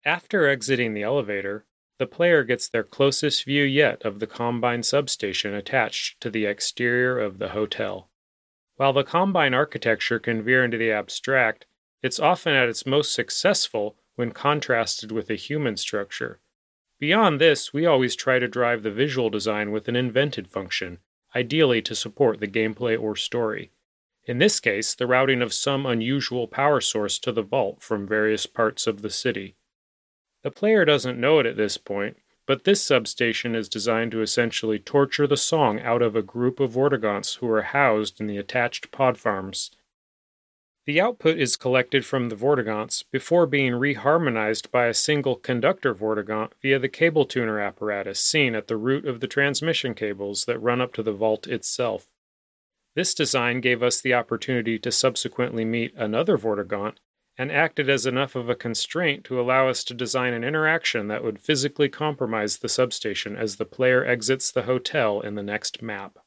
After exiting the elevator, the player gets their closest view yet of the Combine substation attached to the exterior of the hotel. While the Combine architecture can veer into the abstract, it's often at its most successful when contrasted with a human structure. Beyond this, we always try to drive the visual design with an invented function, ideally to support the gameplay or story. In this case, the routing of some unusual power source to the vault from various parts of the city. The player doesn't know it at this point, but this substation is designed to essentially torture the song out of a group of Vortigaunts who are housed in the attached pod farms. The output is collected from the Vortigaunts before being reharmonized by a single conductor Vortigaunt via the cable tuner apparatus seen at the root of the transmission cables that run up to the vault itself. This design gave us the opportunity to subsequently meet another Vortigaunt and acted as enough of a constraint to allow us to design an interaction that would physically compromise the substation as the player exits the hotel in the next map.